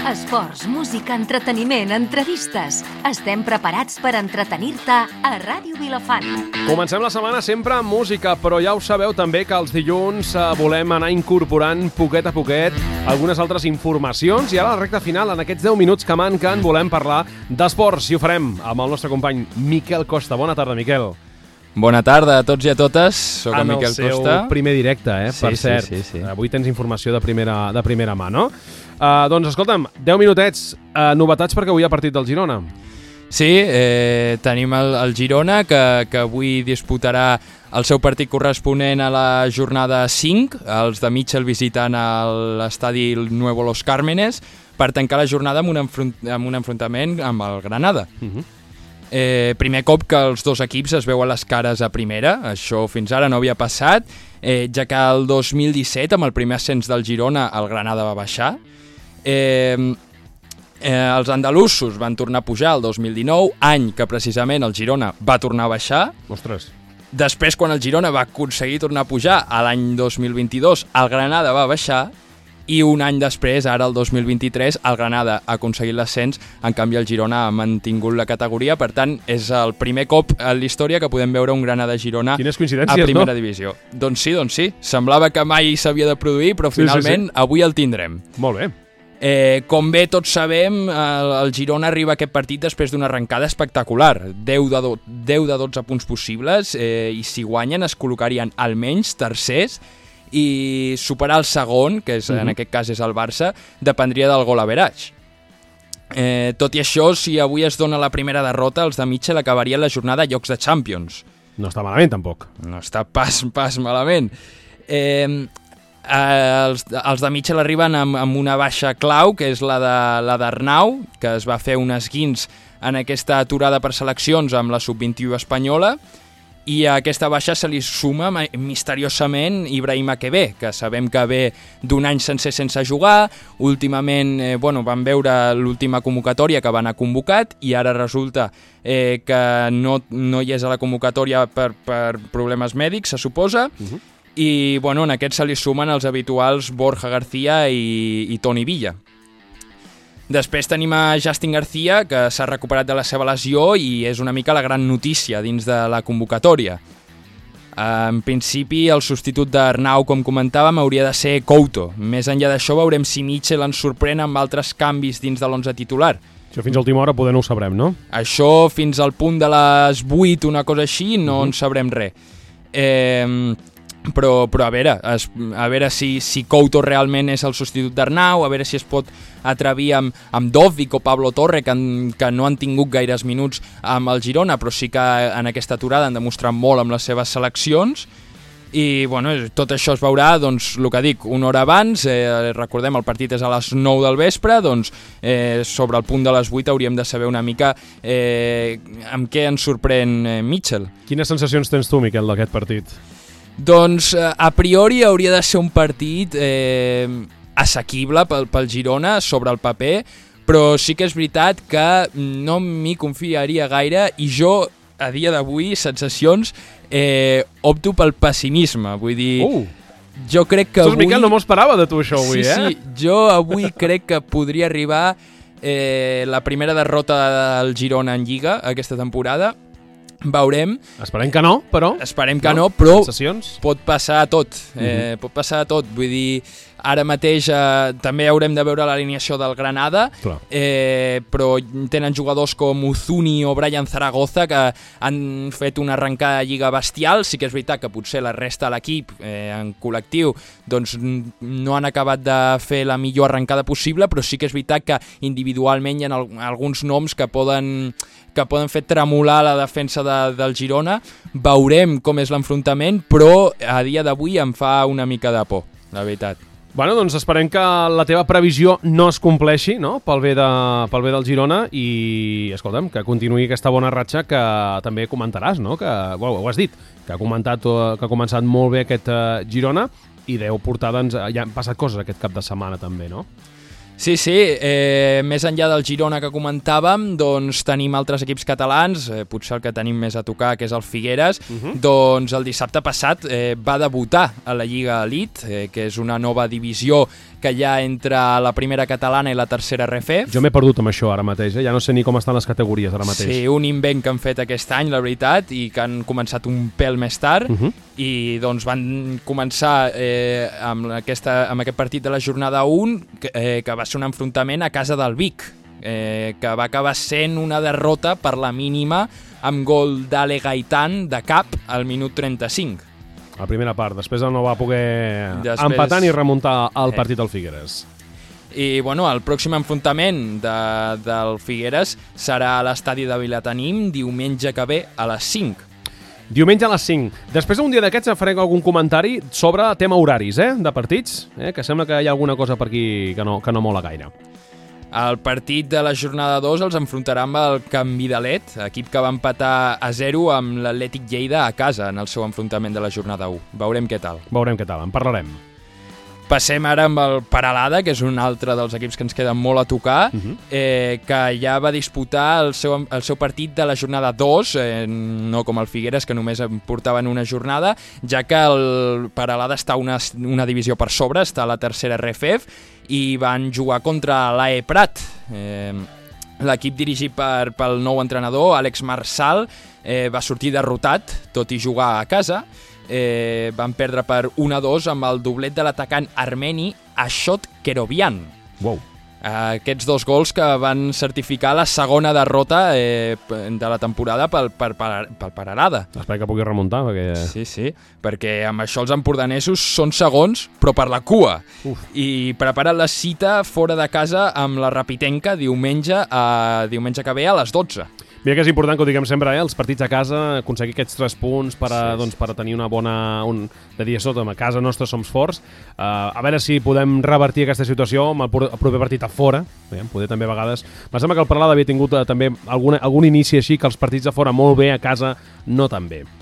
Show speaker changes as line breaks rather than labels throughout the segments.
Esports, música, entreteniment, entrevistes. Estem preparats per entretenir-te a Ràdio Vilafant.
Comencem la setmana sempre amb música, però ja ho sabeu també que els dilluns volem anar incorporant poquet a poquet algunes altres informacions i ara a la recta final, en aquests 10 minuts que manquen, volem parlar d'esports i ho farem amb el nostre company Miquel Costa. Bona tarda, Miquel.
Bona tarda a tots i a totes, soc en Miquel Costa.
En el seu primer directe, per cert.
Sí.
Avui tens informació de primera mà, no? Doncs escolta'm, 10 minutets, novetats perquè avui hi ha partit del Girona.
Sí, tenim el Girona que avui disputarà el seu partit corresponent a la jornada 5, els de Mitchell visitant l'estadi Nuevo Los Cármenes, per tancar la jornada amb un enfrontament amb el Granada. Primer cop que els dos equips es veuen les cares a primera, això fins ara no havia passat, ja que el 2017, amb el primer ascens del Girona, el Granada va baixar. Els andalusos van tornar a pujar el 2019, any que precisament el Girona va tornar a baixar.
Ostres.
Després, quan el Girona va aconseguir tornar a pujar a l'any 2022, el Granada va baixar. I un any després, ara el 2023, el Granada ha aconseguit l'ascens, en canvi el Girona ha mantingut la categoria, per tant és el primer cop en la història que podem veure un Granada-Girona a primera divisió. Doncs sí, semblava que mai s'havia de produir, però finalment avui el tindrem.
Molt bé.
Com bé tots sabem, el Girona arriba a aquest partit després d'una arrencada espectacular, 10 de 12 punts possibles, i si guanyen es col·locarien almenys tercers, i superar el segon, que és, en aquest cas és el Barça, dependria del gol average. Tot i això, si avui es dona la primera derrota, els de Mitchell acabarien la jornada a llocs de Champions.
No està malament, tampoc.
No està pas malament. Els de Mitchell arriben amb una baixa clau, que és la d'Arnau, que es va fer un esguins en aquesta aturada per seleccions amb la sub-21 espanyola, i a aquesta baixa se li suma misteriosament Ibrahima Kebe, que sabem que ve d'un any sencer sense jugar. Últimament van veure l'última convocatòria que va anar convocat i ara resulta que no hi és a la convocatòria per problemes mèdics, se suposa. I en aquest se li sumen els habituals Borja García i Toni Villa. Després tenim a Justin García, que s'ha recuperat de la seva lesió i és una mica la gran notícia dins de la convocatòria. En principi, el substitut d'Arnau, com comentàvem, hauria de ser Couto. Més enllà d'això, veurem si Mitchell ens sorprèn amb altres canvis dins de l'11 titular.
Això fins a última hora poder no ho sabrem, no?
Això fins al punt de les 8, una cosa així, no en sabrem res. Però a veure si Couto realment és el substitut d'Arnau, a veure si es pot atrevir amb Dovvik o Pablo Torre, que no han tingut gaires minuts amb el Girona, però sí que en aquesta aturada han demostrat molt amb les seves seleccions. I tot això es veurà, doncs, el que dic, una hora abans, recordem, el partit és a les 9 del vespre, doncs sobre el punt de les 8 hauríem de saber una mica amb què ens sorprèn Mitchell.
Quines sensacions tens tu, Miquel, d'aquest partit?
Doncs a priori hauria de ser un partit assequible pel Girona sobre el paper, però sí que és veritat que no m'hi confiaria gaire i jo, a dia d'avui, sensacions, opto pel pessimisme, vull dir... Jo crec que avui...
Miquel, no m'ho esperava de tu això avui,
Sí, jo avui crec que podria arribar la primera derrota del Girona en Lliga aquesta temporada. Veurem.
Esperem que no, però...
Esperem que no, però
sensacions?
Pot passar tot. Pot passar tot. Vull dir, ara mateix també haurem de veure l'alineació del Granada, però tenen jugadors com Uzuni o Brian Zaragoza que han fet una arrencada de lliga bestial. Sí que és veritat que potser la resta de l'equip en col·lectiu doncs no han acabat de fer la millor arrencada possible, però sí que és veritat que individualment hi ha alguns noms que poden fer tremolar la defensa del Girona. Veurem com és l'enfrontament, però a dia d'avui em fa una mica de por, la veritat.
Doncs esperem que la teva previsió no es compleixi, no? Pel bé del Girona i, escolta'm, que continuï aquesta bona ratxa que també comentaràs, no? Que, ho has dit, que ha començat molt bé aquest Girona i deu portar, ja han passat coses aquest cap de setmana també, no?
Sí, més enllà del Girona que comentàvem, doncs tenim altres equips catalans, potser el que tenim més a tocar, que és el Figueres, doncs el dissabte passat va debutar a la Lliga Elite, que és una nova divisió que hi ha entre la primera catalana i la tercera RFF.
Jo m'he perdut amb això ara mateix, ja no sé ni com estan les categories ara mateix.
Sí, un invent que han fet aquest any, la veritat, i que han començat un pèl més tard, i doncs van començar amb aquest partit de la jornada 1, que va ser un enfrontament a casa del Vic, que va acabar sent una derrota per la mínima amb gol d'Ale Gaitán de cap al minut 35.
La primera part, després no va poder empatar ni remuntar el partit del Figueres.
I bueno, el pròxim enfrontament del Figueres serà a l'estadi de Vilatenim diumenge que ve a les 5.
Diumenge a les 5. Després d'un dia d'aquests farem algun comentari sobre tema horaris de partits, que sembla que hi ha alguna cosa per aquí que no mola gaire.
El partit de la jornada 2 els enfrontarà amb el Can Vidalet, equip que va empatar a 0 amb l'Atlètic Lleida a casa en el seu enfrontament de la jornada 1. Veurem què tal.
En parlarem.
Passem ara amb el Peralada, que és un altre dels equips que ens queda molt a tocar, que ja va disputar el seu partit de la jornada 2, no com el Figueres, que només en portaven una jornada, ja que el Peralada està una divisió per sobre, està a la tercera RFF, i van jugar contra l'AE Prat. L'equip dirigit pel nou entrenador, Àlex Marsal, va sortir derrotat, tot i jugar a casa. Van perdre per 1-2 amb el doblet de l'atacant armeni Ashot Kerovian.
Wow.
Aquests dos gols que van certificar la segona derrota de la temporada pel Peralada.
Espero que pugui remuntar. Perquè...
Sí, perquè amb això els empordanesos són segons, però per la cua. I preparen la cita fora de casa amb la Rapitenca diumenge que ve a les 12.
Mira que és important que ho diguem sempre, els partits a casa, aconseguir aquests 3 punts per a tenir una bona... de dir, sota, a casa nostra som forts. A veure si podem revertir aquesta situació amb el proper partit a fora. Poder també a vegades... Em sembla que el Peralada havia tingut també algun inici així, que els partits a fora molt bé, a casa no tan bé.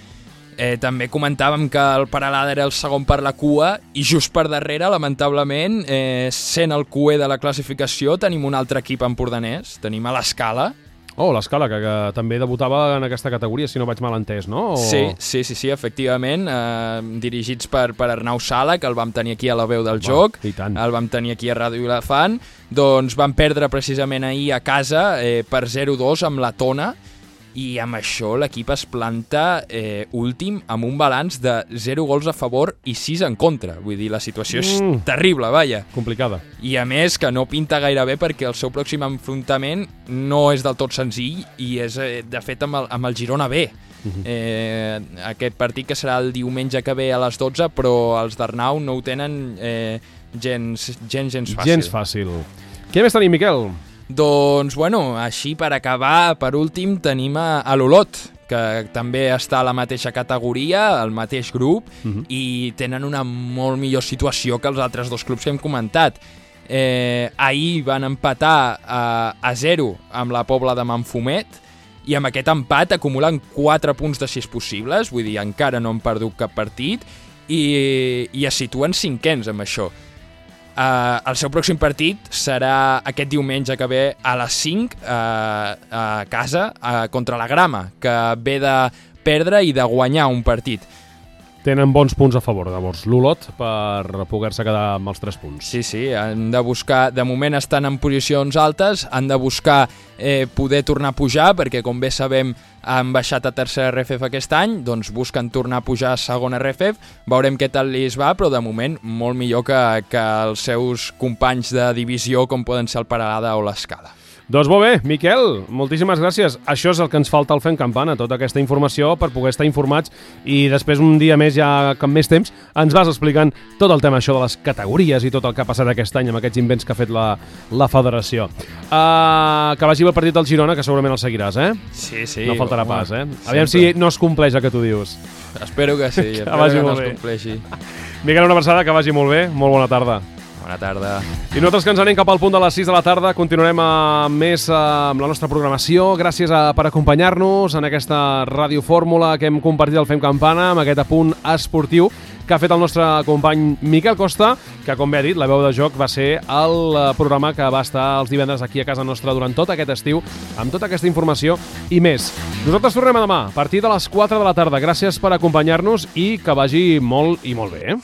També comentàvem que el Peralada era el segon per la cua i just per darrere, lamentablement, sent el cuer de la classificació, tenim un altre equip empordanès, tenim a l'Escala.
L'Escala, que també debutava en aquesta categoria, si no vaig mal entès, no?
Sí, efectivament, dirigits per Arnau Sala, que el vam tenir aquí a la veu del joc, el vam tenir aquí a Ràdio Vilafant, doncs van perdre precisament ahir a casa per 0-2 amb la Tona, i amb això l'equip es planta últim amb un balanç de 0 gols a favor i 6 en contra. Vull dir, la situació és terrible, vaja.
Complicada.
I a més que no pinta gaire bé perquè el seu pròxim enfrontament no és del tot senzill i és, de fet, amb el Girona B. Aquest partit que serà el diumenge que ve a les 12, però els d'Arnau no ho tenen gens fàcil.
Gens fàcil. Què més tenim, Miquel?
Doncs, bueno, així per acabar, per últim, tenim a l'Olot, que també està a la mateixa categoria, al mateix grup, i tenen una molt millor situació que els altres dos clubs que hem comentat. Ahir van empatar a 0 amb la Pobla de Manfumet, i amb aquest empat acumulen 4 punts de 6 possibles, vull dir, encara no han perdut cap partit, i es situen 5ens amb això. El seu pròxim partit serà aquest diumenge que ve a les 5 a casa contra la Grama, que ve de perdre i de guanyar un partit.
Tenen bons punts a favor, llavors, l'Olot, per poder-se quedar amb els 3 punts.
Sí, han de buscar, de moment estan en posicions altes, han de buscar poder tornar a pujar, perquè com bé sabem han baixat a tercera RFF aquest any, doncs busquen tornar a pujar a segona RFF, veurem què tal li va, però de moment molt millor que els seus companys de divisió com poden ser el Peralada o l'Escala.
Doncs molt bé, Miquel, moltíssimes gràcies. Això és el que ens falta al Fent Campana, tota aquesta informació per poder estar informats i després un dia més, ja amb més temps, ens vas explicant tot el tema això de les categories i tot el que ha passat aquest any amb aquests invents que ha fet la federació. Que vagi el partit del Girona, que segurament el seguiràs,
Sí.
No faltarà pas, Aviam si no es compleix el que tu dius.
Espero que sí,
espero que no es compleixi. Miquel, una abraçada, que vagi molt bé, molt bona tarda.
Bona tarda.
I nosaltres que ens anem cap al punt de les 6 de la tarda continuarem més amb la nostra programació. Gràcies per acompanyar-nos en aquesta radiofórmula que hem compartit al Fem Campana, amb aquest apunt esportiu que ha fet el nostre company Miquel Costa, que, com bé ha dit, la veu de joc va ser el programa que va estar els divendres aquí a casa nostra durant tot aquest estiu, amb tota aquesta informació i més. Nosaltres tornem demà a partir de les 4 de la tarda. Gràcies per acompanyar-nos i que vagi molt i molt bé.